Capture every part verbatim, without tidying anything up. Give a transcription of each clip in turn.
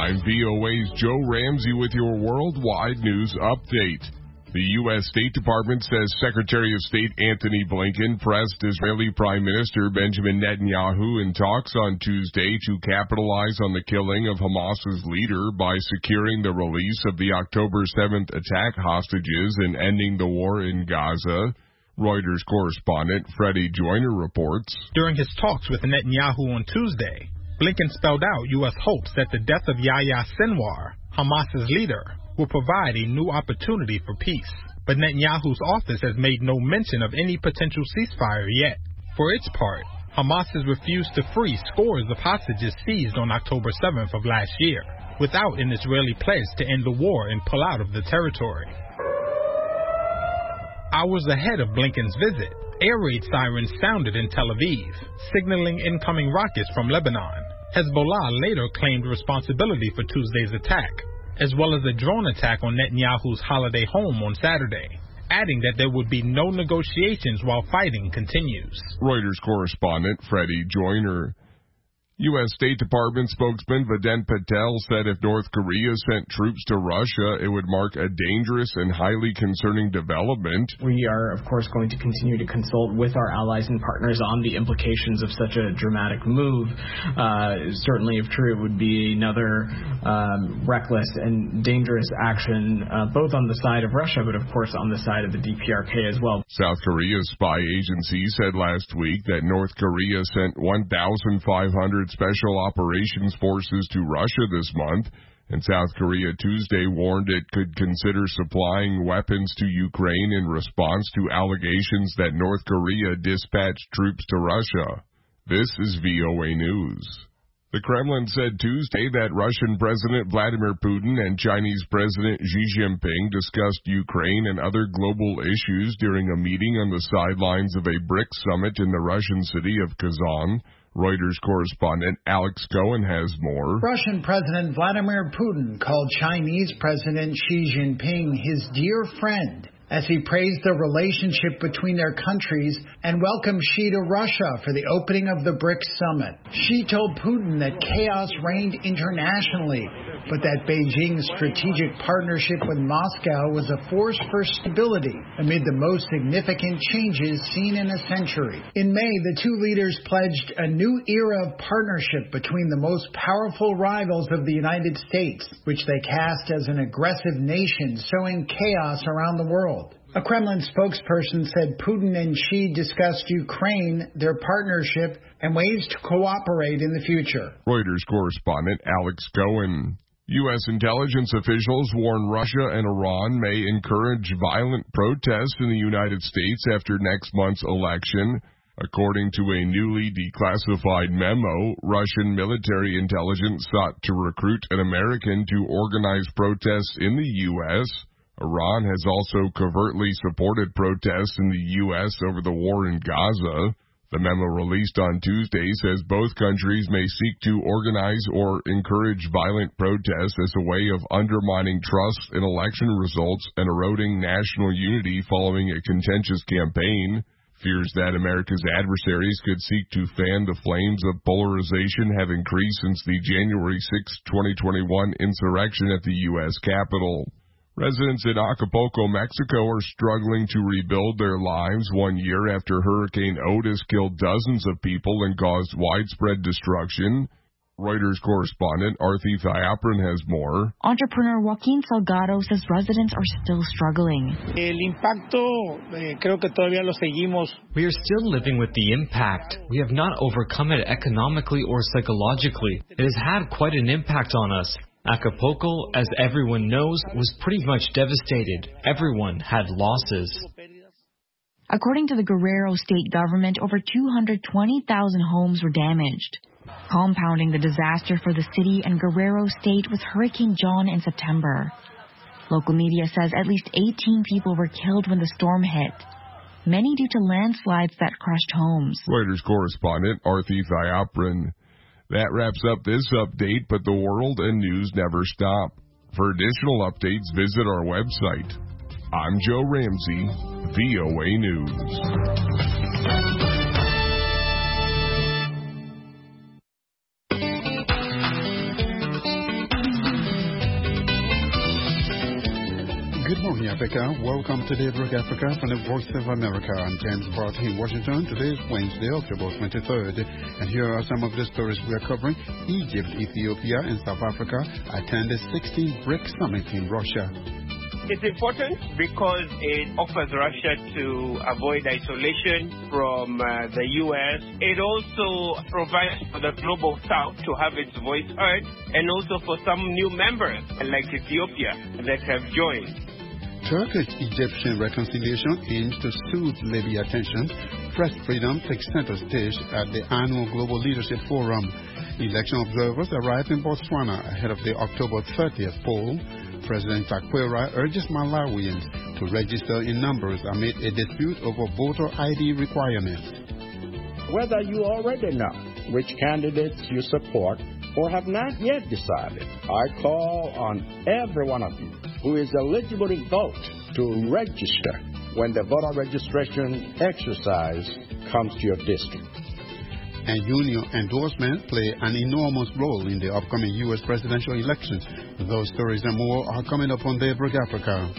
I'm V O A's Joe Ramsey with your worldwide news update. The U S State Department says Secretary of State Antony Blinken pressed Israeli Prime Minister Benjamin Netanyahu in talks on Tuesday to capitalize on the killing of Hamas's leader by securing the release of the October seventh attack hostages and ending the war in Gaza. Reuters correspondent Freddie Joyner reports. During his talks with Netanyahu on Tuesday, Blinken spelled out U S hopes that the death of Yahya Sinwar, Hamas's leader, will provide a new opportunity for peace. But Netanyahu's office has made no mention of any potential ceasefire yet. For its part, Hamas has refused to free scores of hostages seized on October seventh of last year, without an Israeli pledge to end the war and pull out of the territory. Hours ahead of Blinken's visit, air raid sirens sounded in Tel Aviv, signaling incoming rockets from Lebanon. Hezbollah later claimed responsibility for Tuesday's attack, as well as a drone attack on Netanyahu's holiday home on Saturday, adding that there would be no negotiations while fighting continues. Reuters correspondent Freddie Joyner. U S State Department spokesman Vedant Patel said if North Korea sent troops to Russia, it would mark a dangerous and highly concerning development. We are, of course, going to continue to consult with our allies and partners on the implications of such a dramatic move. Uh, certainly, if true, it would be another um, reckless and dangerous action, uh, both on the side of Russia, but of course on the side of the D P R K as well. South Korea's spy agency said last week that North Korea sent one thousand five hundred special operations forces to Russia this month, and South Korea Tuesday warned it could consider supplying weapons to Ukraine in response to allegations that North Korea dispatched troops to Russia. This is V O A News. The Kremlin said Tuesday that Russian President Vladimir Putin and Chinese President Xi Jinping discussed Ukraine and other global issues during a meeting on the sidelines of a BRICS summit in the Russian city of Kazan. Reuters correspondent Alex Cohen has more. Russian President Vladimir Putin called Chinese President Xi Jinping his dear friend as he praised the relationship between their countries and welcomed Xi to Russia for the opening of the BRICS summit. Xi told Putin that chaos reigned internationally, but that Beijing's strategic partnership with Moscow was a force for stability amid the most significant changes seen in a century. In May, the two leaders pledged a new era of partnership between the most powerful rivals of the United States, which they cast as an aggressive nation sowing chaos around the world. A Kremlin spokesperson said Putin and Xi discussed Ukraine, their partnership, and ways to cooperate in the future. Reuters correspondent Alex Cohen. U S intelligence officials warn Russia and Iran may encourage violent protests in the United States after next month's election. According to a newly declassified memo, Russian military intelligence sought to recruit an American to organize protests in the U S Iran has also covertly supported protests in the U S over the war in Gaza. The memo released on Tuesday says both countries may seek to organize or encourage violent protests as a way of undermining trust in election results and eroding national unity following a contentious campaign. Fears that America's adversaries could seek to fan the flames of polarization have increased since the January sixth, twenty twenty-one insurrection at the U S Capitol. Residents in Acapulco, Mexico are struggling to rebuild their lives one year after Hurricane Otis killed dozens of people and caused widespread destruction. Reuters correspondent Arthi Thiopran has more. Entrepreneur Joaquin Salgado says residents are still struggling. El impacto, eh, creo que todavía lo seguimos. We are still living with the impact. We have not overcome it economically or psychologically. It has had quite an impact on us. Acapulco, as everyone knows, was pretty much devastated. Everyone had losses. According to the Guerrero state government, over two hundred twenty thousand homes were damaged. Compounding the disaster for the city and Guerrero state was Hurricane John in September. Local media says at least eighteen people were killed when the storm hit, many due to landslides that crushed homes. Reuters correspondent Arthi Thiopran. That wraps up this update, but the world and news never stop. For additional updates, visit our website. I'm Joe Ramsey, V O A News. Africa. Welcome to Daybreak Africa from the Voice of America. I'm James Barty in Washington. Today is Wednesday, October twenty-third. And here are some of the stories we are covering. Egypt, Ethiopia, and South Africa attend the sixteenth BRICS Summit in Russia. It's important because it offers Russia to avoid isolation from uh, the U S. It also provides for the Global South to have its voice heard, and also for some new members like Ethiopia that have joined. Turkish-Egyptian reconciliation aims to soothe Libya tensions. Press freedom takes center stage at the annual Global Leadership Forum. Election observers arrive in Botswana ahead of the October thirtieth poll. President Takwera urges Malawians to register in numbers amid a dispute over voter I D requirements. Whether you already know which candidates you support or have not yet decided, I call on every one of you who is eligible to vote to register when the voter registration exercise comes to your district. And union endorsement play an enormous role in the upcoming U S presidential elections. Those stories and more are coming up on Daybreak Africa.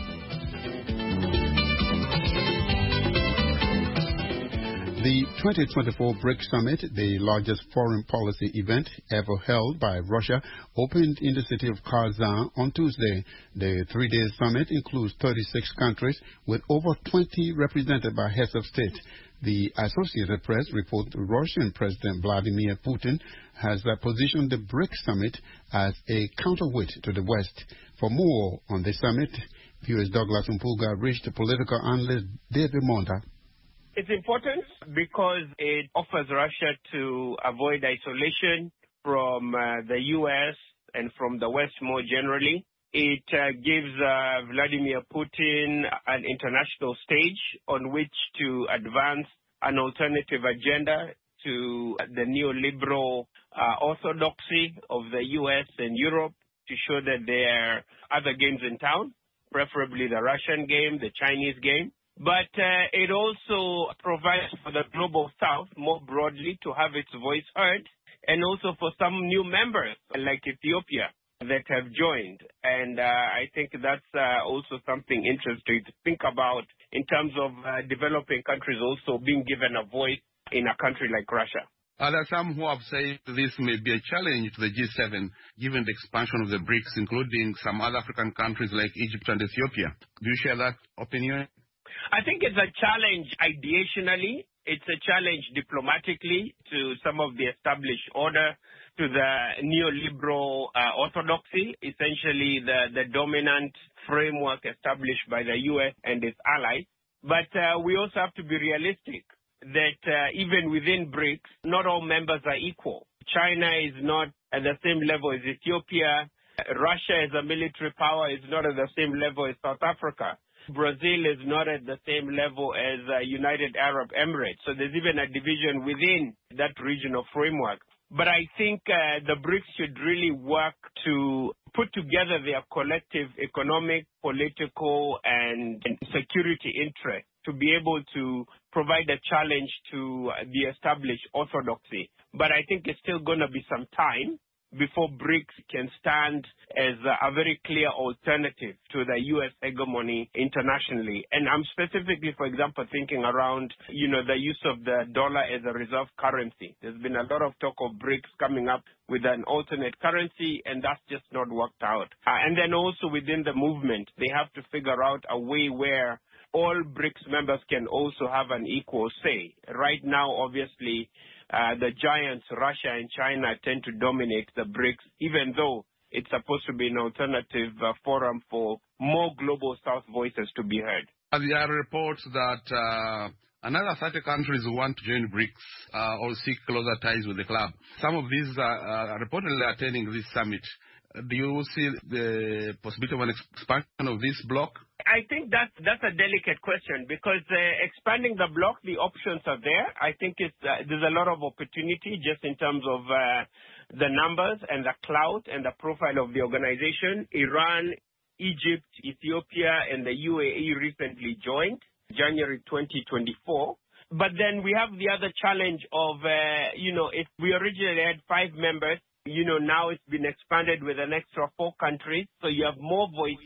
The twenty twenty-four BRICS Summit, the largest foreign policy event ever held by Russia, opened in the city of Kazan on Tuesday. The three-day summit includes thirty-six countries with over twenty represented by heads of state. The Associated Press reports Russian President Vladimir Putin has positioned the BRICS Summit as a counterweight to the West. For more on the summit, U S Douglas Mpuga reached political analyst David Monda. It's important because it offers Russia to avoid isolation from uh, the U S and from the West more generally. It uh, gives uh, Vladimir Putin an international stage on which to advance an alternative agenda to the neoliberal uh, orthodoxy of the U S and Europe, to show that there are other games in town, preferably the Russian game, the Chinese game. But uh, it also provides for the Global South more broadly to have its voice heard, and also for some new members like Ethiopia that have joined. And uh, I think that's uh, also something interesting to think about in terms of uh, developing countries also being given a voice in a country like Russia. Uh, there are some who have said this may be a challenge to the G seven, given the expansion of the BRICS, including some other African countries like Egypt and Ethiopia. Do you share that opinion? I think it's a challenge ideationally. It's a challenge diplomatically to some of the established order, to the neoliberal uh, orthodoxy, essentially the, the dominant framework established by the U S and its allies. But uh, we also have to be realistic that uh, even within BRICS, not all members are equal. China is not at the same level as Ethiopia. Russia as a military power is not at the same level as South Africa. Brazil is not at the same level as uh, United Arab Emirates. So there's even a division within that regional framework. But I think uh, the BRICS should really work to put together their collective economic, political, and security interests to be able to provide a challenge to the established orthodoxy. But I think it's still going to be some time before BRICS can stand as a very clear alternative to the U S hegemony internationally. And I'm specifically, for example, thinking around, you know, the use of the dollar as a reserve currency. There's been a lot of talk of BRICS coming up with an alternate currency, and that's just not worked out. Uh, and then also within the movement, they have to figure out a way where all BRICS members can also have an equal say. Right now, obviously, Uh, the giants, Russia and China, tend to dominate the BRICS, even though it's supposed to be an alternative uh, forum for more global South voices to be heard. There are reports that uh, another thirty countries want to join BRICS uh, or seek closer ties with the club. Some of these are uh, reportedly attending this summit. Do you see the possibility of an expansion of this bloc? I think that's, that's a delicate question because uh, expanding the bloc, the options are there. I think it's, uh, there's a lot of opportunity just in terms of uh, the numbers and the clout and the profile of the organization. Iran, Egypt, Ethiopia, and the U A E recently joined, January twenty twenty-four. But then we have the other challenge of, uh, you know, if we originally had five members, you know, now it's been expanded with an extra four countries, so you have more voices.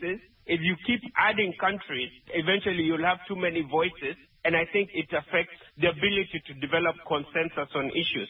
if you keep adding countries, eventually you'll have too many voices, and I think it affects the ability to develop consensus on issues.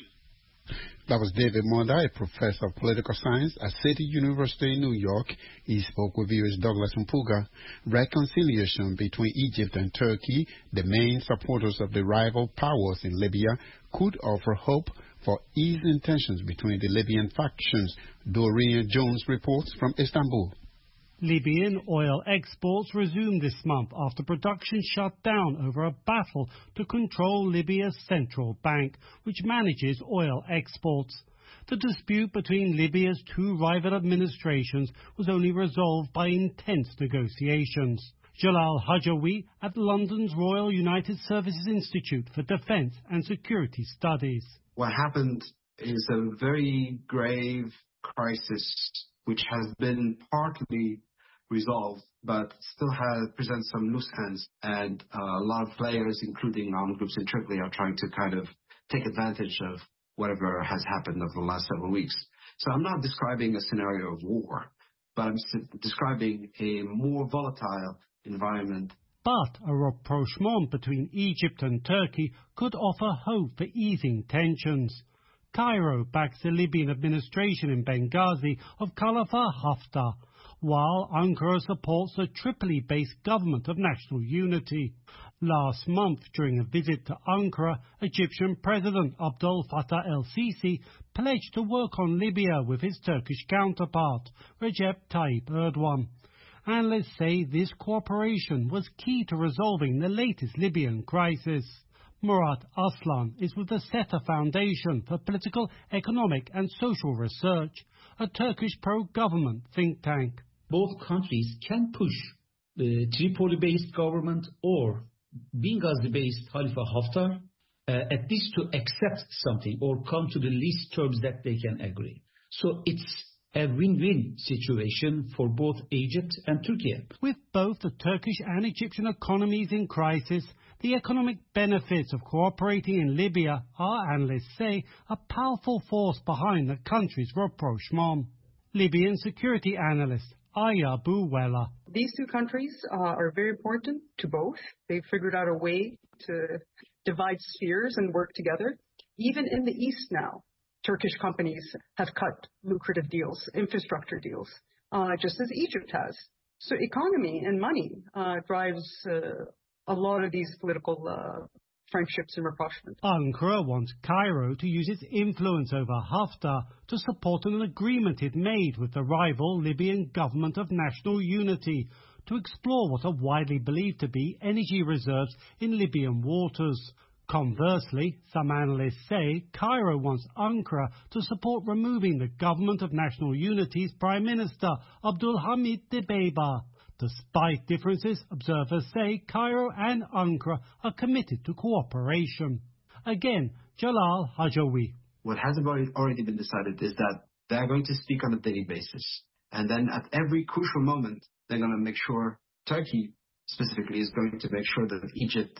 That was David Monda, a professor of political science at City University in New York. He spoke with viewers Douglas Mpuga. Reconciliation between Egypt and Turkey, the main supporters of the rival powers in Libya, could offer hope for easing tensions between the Libyan factions. Doreen Jones reports from Istanbul. Libyan oil exports resumed this month after production shut down over a battle to control Libya's central bank, which manages oil exports. The dispute between Libya's two rival administrations was only resolved by intense negotiations. Jalal Hajawi at London's Royal United Services Institute for Defence and Security Studies. What happened is a very grave crisis which has been partly resolved, but still has presents some loose ends, and uh, a lot of players, including armed groups in Tripoli, are trying to kind of take advantage of whatever has happened over the last several weeks. So I'm not describing a scenario of war, but I'm describing a more volatile environment. But a rapprochement between Egypt and Turkey could offer hope for easing tensions. Cairo backs the Libyan administration in Benghazi of Khalifa Haftar, while Ankara supports the Tripoli-based government of national unity. Last month, during a visit to Ankara, Egyptian President Abdel Fattah el-Sisi pledged to work on Libya with his Turkish counterpart, Recep Tayyip Erdogan. Analysts say this cooperation was key to resolving the latest Libyan crisis. Murat Aslan is with the SETA Foundation for Political, Economic and Social Research, a Turkish pro-government think tank. Both countries can push the Tripoli-based government or Benghazi-based Khalifa Haftar uh, at least to accept something or come to the least terms that they can agree. So it's a win-win situation for both Egypt and Turkey. With both the Turkish and Egyptian economies in crisis, the economic benefits of cooperating in Libya are, analysts say, a powerful force behind the country's rapprochement. Libyan security analyst Aya Buwela. These two countries uh, are very important to both. They've figured out a way to divide spheres and work together. Even in the East now, Turkish companies have cut lucrative deals, infrastructure deals, uh, just as Egypt has. So economy and money uh, drives uh, a lot of these political uh, friendships and rapprochement. Ankara wants Cairo to use its influence over Haftar to support an agreement it made with the rival Libyan government of national unity to explore what are widely believed to be energy reserves in Libyan waters. Conversely, some analysts say Cairo wants Ankara to support removing the government of national unity's Prime Minister, Abdul Hamid Dbeibeh. Despite differences, observers say Cairo and Ankara are committed to cooperation. Again, Jalal Hajawi. What has already been decided is that they are going to speak on a daily basis. And then at every crucial moment, they're going to make sure, Turkey specifically is going to make sure that Egypt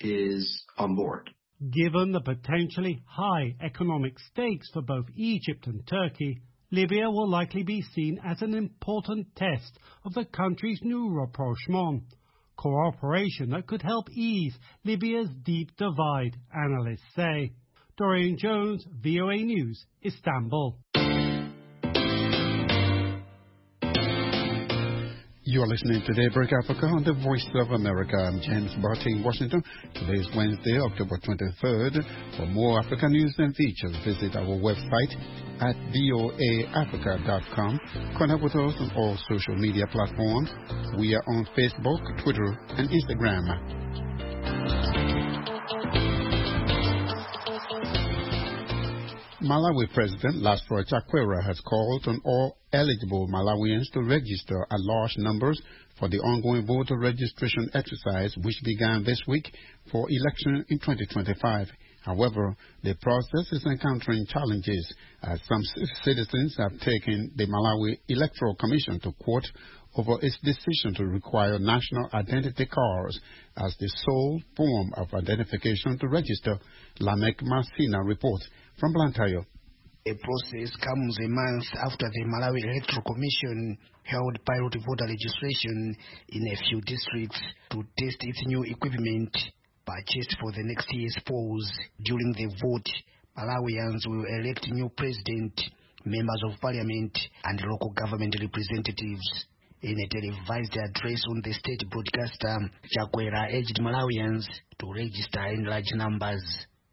is on board. Given the potentially high economic stakes for both Egypt and Turkey, Libya will likely be seen as an important test of the country's new rapprochement, cooperation that could help ease Libya's deep divide, analysts say. Doreen Jones, V O A News, Istanbul. You are listening to Daybreak Africa on the Voice of America. I'm James Barty in Washington. Today is Wednesday, October twenty-third. For more Africa news and features, visit our website at voa africa dot com. Connect with us on all social media platforms. We are on Facebook, Twitter, and Instagram. Malawi President Lasro Chakwera has called on all eligible Malawians to register at large numbers for the ongoing voter registration exercise which began this week for election in twenty twenty-five. However, the process is encountering challenges as some citizens have taken the Malawi Electoral Commission to court over its decision to require national identity cards as the sole form of identification to register. Lamek Masina reports from Blantyre. A process comes a month after the Malawi Electoral Commission held pilot voter registration in a few districts to test its new equipment purchased for the next year's polls. During the vote, Malawians will elect new president, members of parliament, and local government representatives. In a televised address on the state broadcaster, Chakwera urged Malawians to register in large numbers.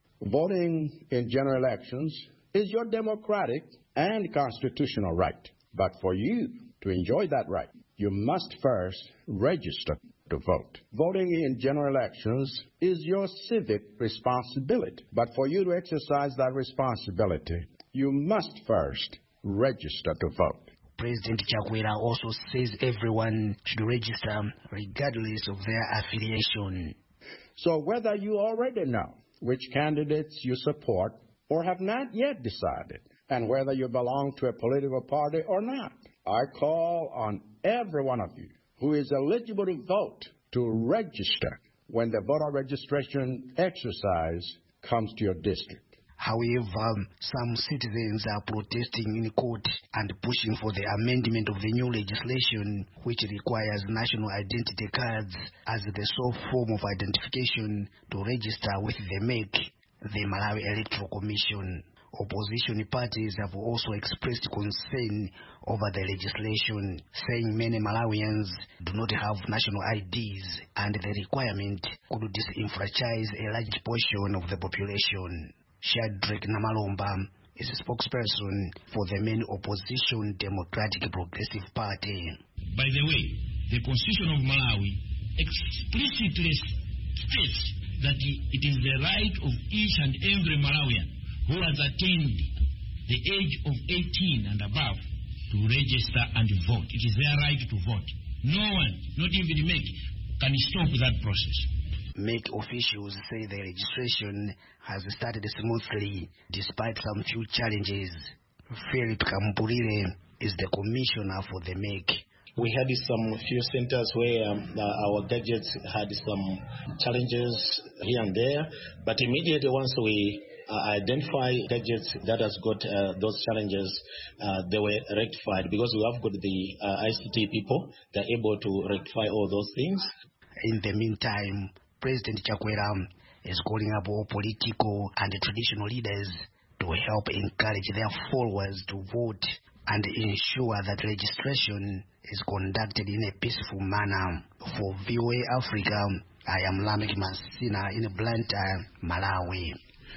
Voting in general elections is your democratic and constitutional right. But for you to enjoy that right, you must first register to vote. Voting in general elections is your civic responsibility. But for you to exercise that responsibility, you must first register to vote. President Chakwera also says everyone should register regardless of their affiliation. So whether you already know which candidates you support or have not yet decided, and whether you belong to a political party or not, I call on every one of you who is eligible to vote to register when the voter registration exercise comes to your district. However, some citizens are protesting in court and pushing for the amendment of the new legislation, which requires national identity cards as the sole form of identification to register with the M E C, the Malawi Electoral Commission. Opposition parties have also expressed concern over the legislation, saying many Malawians do not have national I Ds and the requirement could disenfranchise a large portion of the population. Shadrack Namalomba is a spokesperson for the main opposition Democratic Progressive Party. By the way, the Constitution of Malawi explicitly states that it is the right of each and every Malawian who has attained the age of eighteen and above to register and vote. It is their right to vote. No one, not even the M E C, can stop that process. M E C officials say the registration has started smoothly despite some few challenges. Philip Kampurire is the commissioner for the M E C. We had some few centers where um, our gadgets had some challenges here and there, but immediately once we uh, identify gadgets that has got uh, those challenges, uh, they were rectified because we have got the uh, I C T people. They're able to rectify all those things. In the meantime, President Chakwera is calling up all political and traditional leaders to help encourage their followers to vote and ensure that registration is conducted in a peaceful manner. For V O A Africa, I am Lamek Masina in Blantyre, Malawi.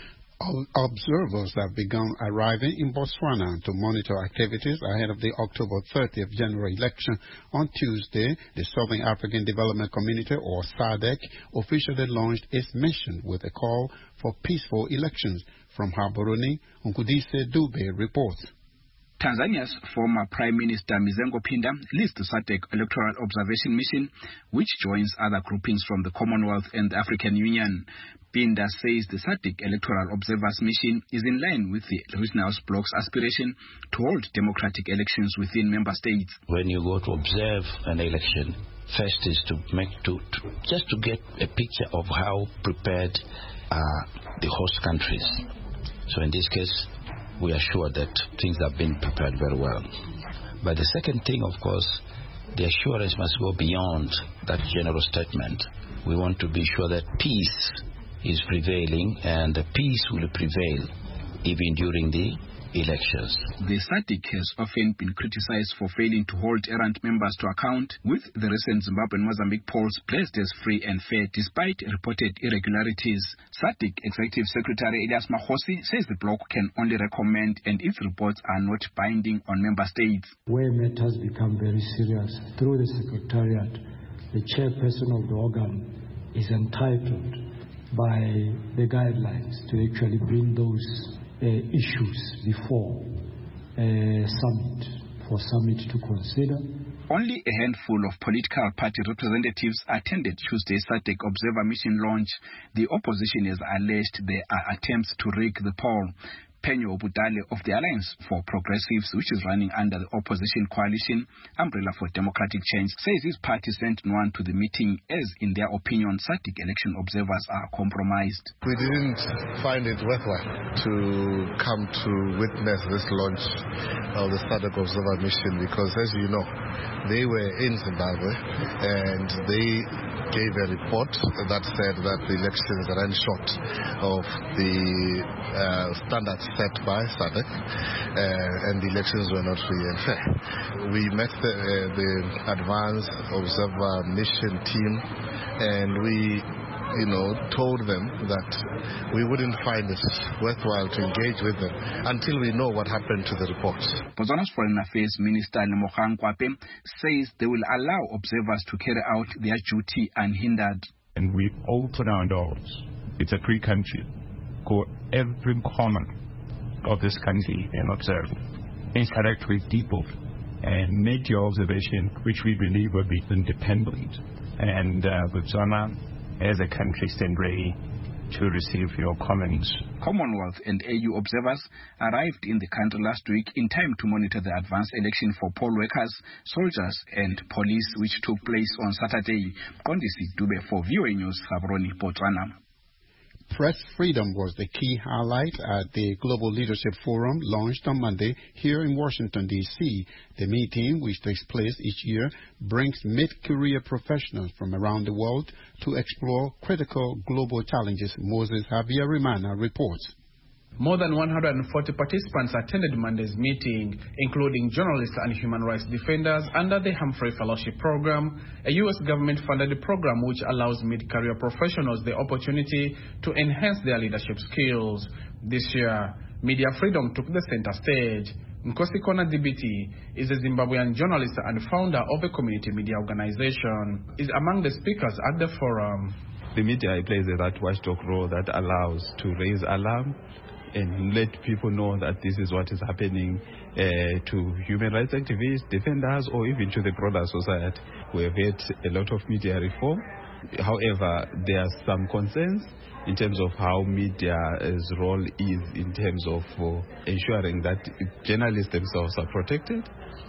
Observers have begun arriving in Botswana to monitor activities ahead of the October thirtieth general election. On Tuesday, the Southern African Development Community, or SADC, officially launched its mission with a call for peaceful elections. From Gaborone, Nkudise Dube reports. Tanzania's former Prime Minister Mizengo Pinda leads the SADC Electoral Observation Mission, which joins other groupings from the Commonwealth and the African Union. Pinda says the SADC Electoral Observers Mission is in line with the regional bloc's aspiration to hold democratic elections within member states. When you go to observe an election, first is to make to, to just to get a picture of how prepared are the host countries. So in this case, we are sure that things have been prepared very well. But the second thing, of course, the assurance must go beyond that general statement. We want to be sure that peace is prevailing, and the peace will prevail even during the elections. The SADC has often been criticized for failing to hold errant members to account, with the recent Zimbabwe and Mozambique polls placed as free and fair despite reported irregularities. SADC Executive Secretary Elias Mahosi says the bloc can only recommend, and its reports are not binding on member states. Where matters become very serious, through the Secretariat, the chairperson of the organ is entitled by the guidelines to actually bring those Uh, issues before a uh, summit, for summit to consider. Only a handful of political party representatives attended Tuesday's SADC Observer Mission launch. The opposition has alleged there are attempts to rig the poll. Penyo Budale of the Alliance for Progressives, which is running under the opposition coalition Umbrella for Democratic Change, says his party sent one to the meeting as, in their opinion, S A D C election observers are compromised. We didn't find it worthwhile to come to witness this launch of the S A D C observer mission because, as you know, they were in Zimbabwe and they gave a report that said that the elections ran short of the uh, standards set by S A D C uh, and the elections were not free and fair. We met the, uh, the Advanced Observer Mission team and we you know, told them that we wouldn't find it worthwhile to engage with them until we know what happened to the reports. Botswana's Foreign Affairs Minister Lemogang Kwape says they will allow observers to carry out their duty unhindered. And we open our doors. It's a free country. Go every corner of this country and observe. Interact with people and make your observation, which we believe will be independent. And uh, Botswana, as a country, stand ready to receive your comments. Commonwealth and A U observers arrived in the country last week in time to monitor the advanced election for poll workers, soldiers and police, which took place on Saturday. Kondisi Dube for V O A News, Gaborone, Botswana. Press freedom was the key highlight at the Global Leadership Forum launched on Monday here in Washington, D C The meeting, which takes place each year, brings mid-career professionals from around the world to explore critical global challenges. Moses Javier Rimana reports. More than one hundred forty participants attended Monday's meeting, including journalists and human rights defenders under the Humphrey Fellowship Program, a U S government-funded program which allows mid-career professionals the opportunity to enhance their leadership skills. This year, media freedom took the center stage. Nkosi Kona Dibiti is a Zimbabwean journalist and founder of a community media organization. Is among the speakers at the forum. The media plays that watchdog role that allows to raise alarm and let people know that this is what is happening uh, to human rights activists, defenders, or even to the broader society. We have had a lot of media reform. However, there are some concerns in terms of how media's role is in terms of uh, ensuring that journalists themselves are protected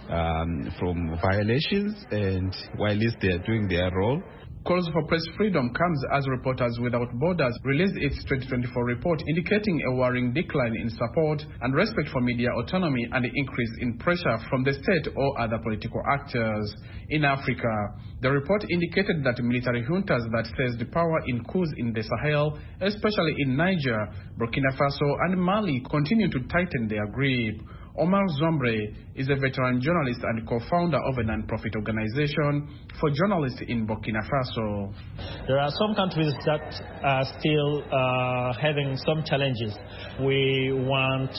um, from violations, and while they are doing their role. Calls for press freedom comes as Reporters Without Borders released its twenty twenty-four report indicating a worrying decline in support and respect for media autonomy and the increase in pressure from the state or other political actors. In Africa, the report indicated that military juntas that seized the power in coups in the Sahel, especially in Niger, Burkina Faso and Mali, continue to tighten their grip. Omar Zombre is a veteran journalist and co-founder of a non-profit organization for journalists in Burkina Faso. There are some countries that are still uh, having some challenges. We want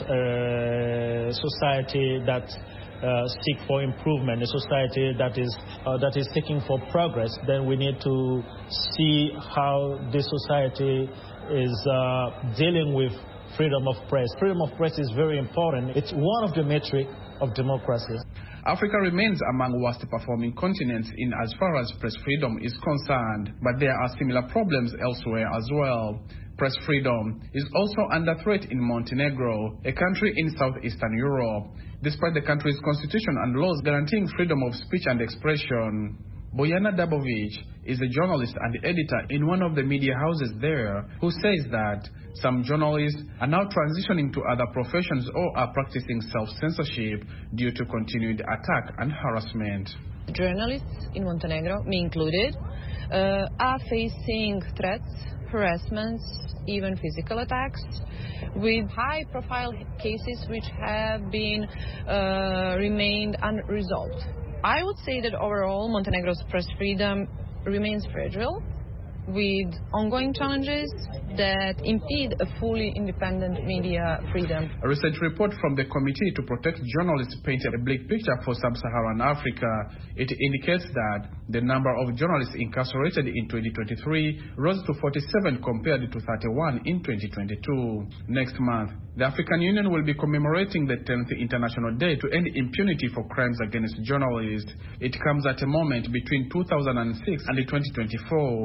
a society that uh, seek for improvement, a society that is uh, that is seeking for progress. Then we need to see how this society is uh, dealing with freedom of press. Freedom of press is very important. It's one of the metrics of democracy. Africa remains among worst performing continents in as far as press freedom is concerned, but there are similar problems elsewhere as well. Press freedom is also under threat in Montenegro, a country in southeastern Europe, despite the country's constitution and laws guaranteeing freedom of speech and expression. Bojana Dabovic is a journalist and editor in one of the media houses there, who says that some journalists are now transitioning to other professions or are practicing self-censorship due to continued attack and harassment. Journalists in Montenegro, me included, uh, are facing threats, harassments, even physical attacks, with high-profile cases which have been uh, remained unresolved. I would say that overall Montenegro's press freedom remains fragile, with ongoing challenges that impede a fully independent media freedom. A recent report from the Committee to Protect Journalists painted a bleak picture for sub-Saharan Africa. It indicates that the number of journalists incarcerated in twenty twenty-three rose to forty-seven compared to thirty-one in twenty twenty-two. Next month, the African Union will be commemorating the tenth International Day to end impunity for crimes against journalists. It comes at a moment between two thousand six and twenty twenty-four when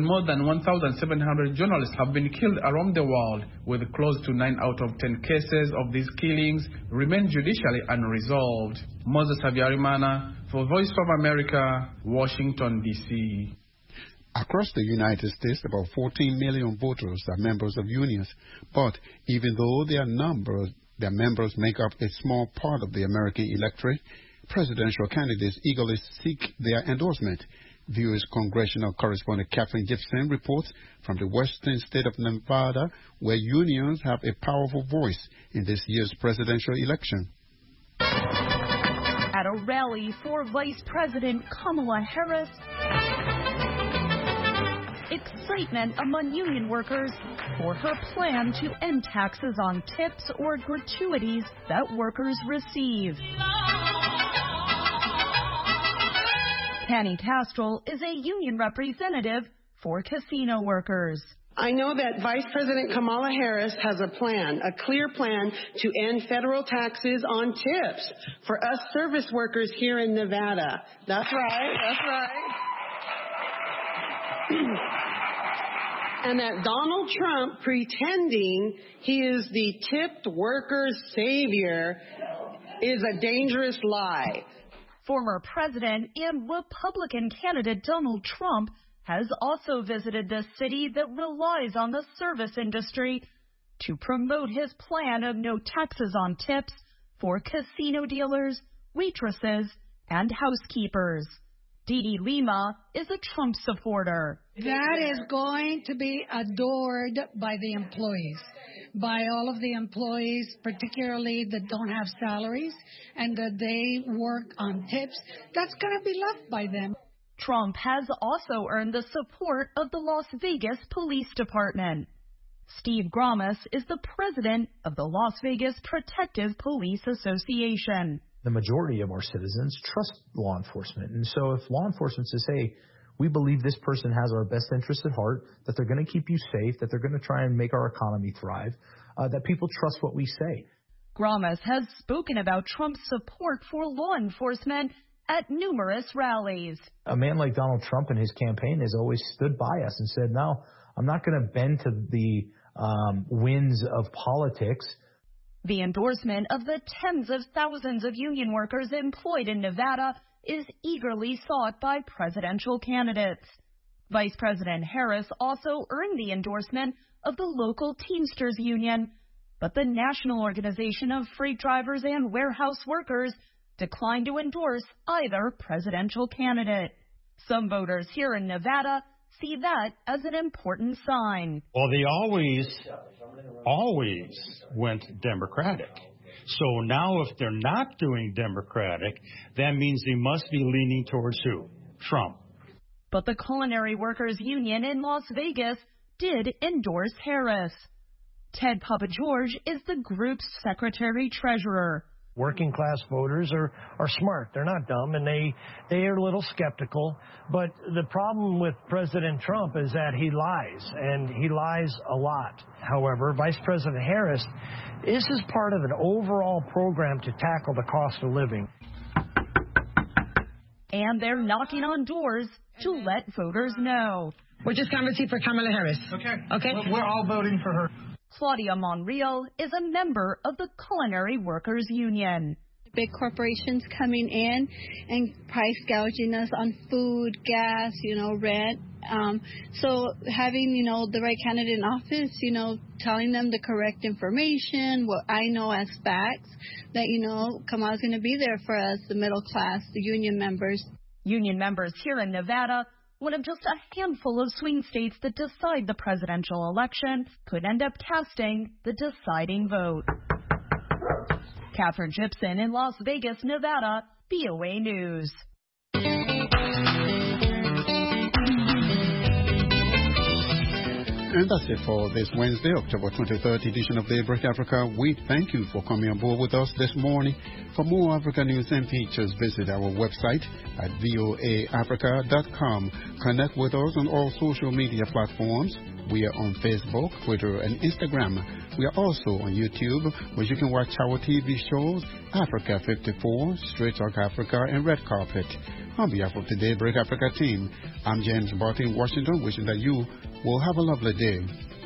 more than one thousand seven hundred journalists have been killed around the world, with close to nine out of ten cases of these killings remain judicially unresolved. Moses Habyarimana for Voice of America, Washington, D C Across the United States, about fourteen million voters are members of unions. But even though their numbers, their members make up a small part of the American electorate, presidential candidates eagerly seek their endorsement. V O A's congressional correspondent Catherine Gibson reports from the western state of Nevada, where unions have a powerful voice in this year's presidential election. At a rally for Vice President Kamala Harris, excitement among union workers for her plan to end taxes on tips or gratuities that workers receive. Penny Tastrell is a union representative for casino workers. I know that Vice President Kamala Harris has a plan, a clear plan to end federal taxes on tips for us service workers here in Nevada. That's right, that's right. And that Donald Trump pretending he is the tipped workers' savior is a dangerous lie. Former President and Republican candidate Donald Trump has also visited the city that relies on the service industry to promote his plan of no taxes on tips for casino dealers, waitresses, and housekeepers. Dee Dee Lima is a Trump supporter. That is going to be adored by the employees, by all of the employees, particularly that don't have salaries and that they work on tips. That's going to be loved by them. Trump has also earned the support of the Las Vegas Police Department. Steve Gromas is the president of the Las Vegas Protective Police Association. The majority of our citizens trust law enforcement. And so if law enforcement says, hey, we believe this person has our best interest at heart, that they're going to keep you safe, that they're going to try and make our economy thrive, uh, that people trust what we say. Gromas has spoken about Trump's support for law enforcement at numerous rallies. A man like Donald Trump in his campaign has always stood by us and said, no, I'm not going to bend to the um, winds of politics. The endorsement of the tens of thousands of union workers employed in Nevada is eagerly sought by presidential candidates. Vice President Harris also earned the endorsement of the local Teamsters Union, but the National Organization of Freight Drivers and Warehouse Workers declined to endorse either presidential candidate. Some voters here in Nevada see that as an important sign. Well, they always, always went Democratic. So now if they're not doing Democratic, that means they must be leaning towards who? Trump. But the Culinary Workers Union in Las Vegas did endorse Harris. Ted Papageorge is the group's secretary-treasurer. Working class voters are, are smart. They're not dumb, and they, they are a little skeptical. But the problem with President Trump is that he lies, and he lies a lot. However, Vice President Harris, this is part of an overall program to tackle the cost of living. And they're knocking on doors to let voters know. We're just canvassing for Kamala Harris. Okay. Okay. We're all voting for her. Claudia Monreal is a member of the Culinary Workers Union. Big corporations coming in and price gouging us on food, gas, you know, rent. Um, so having, you know, the right candidate in office, you know, telling them the correct information, what I know as facts, that, you know, Kamala's going to be there for us, the middle class, the union members. Union members here in Nevada, one of just a handful of swing states that decide the presidential election, could end up casting the deciding vote. Catherine Gibson in Las Vegas, Nevada, V O A News. And that's it for this Wednesday, October twenty-third edition of Daybreak Africa. We thank you for coming on board with us this morning. For more Africa news and features, visit our website at voa africa dot com. Connect with us on all social media platforms. We are on Facebook, Twitter, and Instagram. We are also on YouTube, where you can watch our T V shows, Africa fifty-four, Straight Talk Africa, and Red Carpet. On behalf of the Daybreak Africa team, I'm James Barton in Washington, wishing that you will have a lovely day.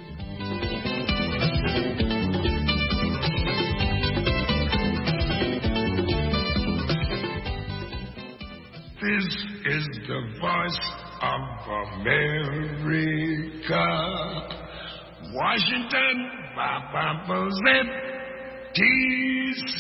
This is the voice of America. Washington, Papa Zip, T C